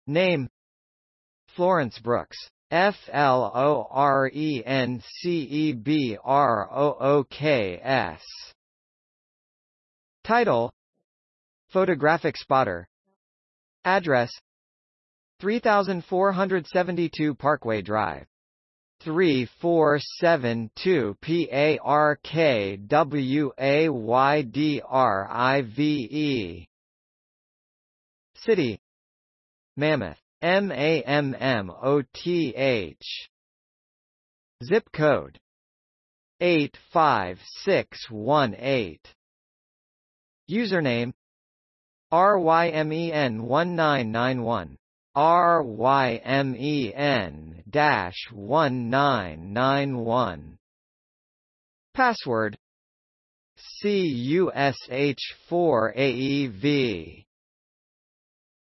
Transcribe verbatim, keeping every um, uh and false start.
Name: Florence Brooks. F L O R E N C E B R O O K S. Title: Photographic Spotter. Address: three thousand four hundred seventy-two Parkway Drive, three four seven two Parkway Drive. City: Mammoth. M A M M O T H. Zip code: eight five six one eight. Username: R Y M E N one nine nine one. R Y M E N one nine nine one. Password: C U S H four A E V.